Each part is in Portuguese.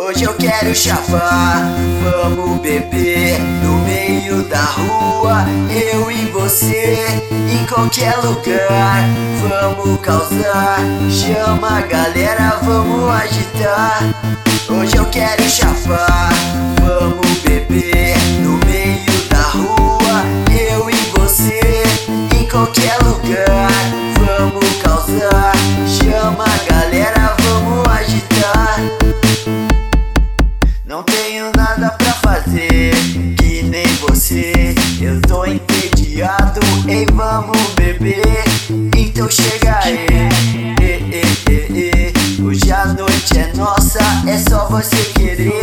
Hoje eu quero chapar, vamos beber no meio da rua, eu e você, em qualquer lugar. Vamos causar, chama a galera, vamos agitar. Hoje eu quero chapar, vamos beber no meio da rua, eu e você, em qualquer lugar. Vamos causar, chama a galera, vamos agitar. Não tenho nada pra fazer, que nem você. Eu tô entediado, ei, vamos beber. Então chega aí, hoje a noite é nossa, é só você querer.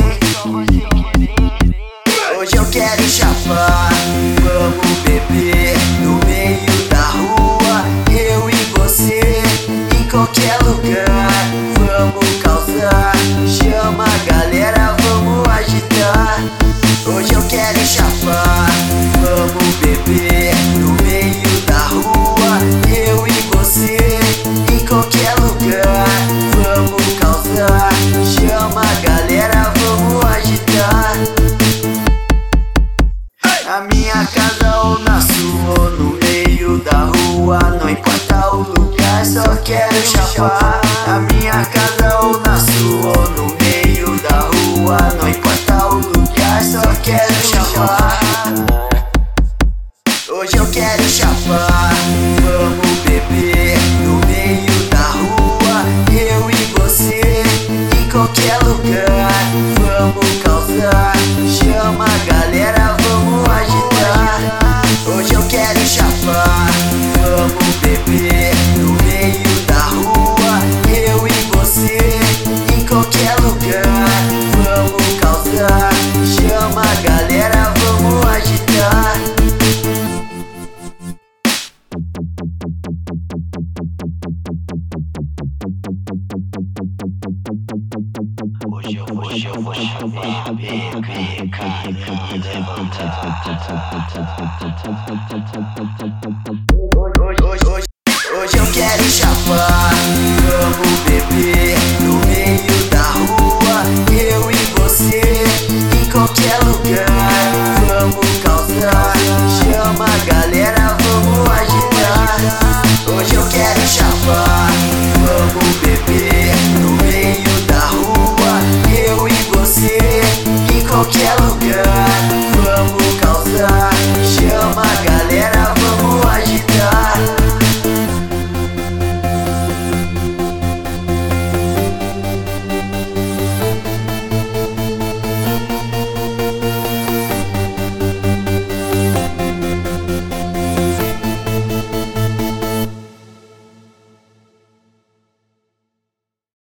Hoje eu quero chapar, vamos beber no meio da rua, eu e você, em qualquer lugar. Vamos causar, chama a galera, vamos agitar. Hoje eu quero chapar, vamos beber no meio da rua, eu e você, em qualquer lugar. Vamos causar, chama a galera, vamos agitar. Na minha casa ou na sua, ou no meio da rua, não importa o lugar, só quero chapar. Na minha casa ou na sua, ou no meio da rua, não importa o lugar, só quero chapar. Hoje eu quero chapar, vamos beber no meio da rua, eu e você, em qualquer lugar. Vamos causar, chama a galera, vamos agitar. Hoje eu quero chapar, vamos beber no meio da rua, eu e você, em qualquer lugar. Vamos causar, chama a galera, vamos agitar. Hoje eu vou chamar, beber, cair, levantar. Hoje eu quero chapar, vamos beber no meio da rua, eu e você, em qualquer lugar. Vamos causar, chama a galera, vamos agitar. Hoje eu quero chapar, vamos beber no meio da rua, eu e você, em qualquer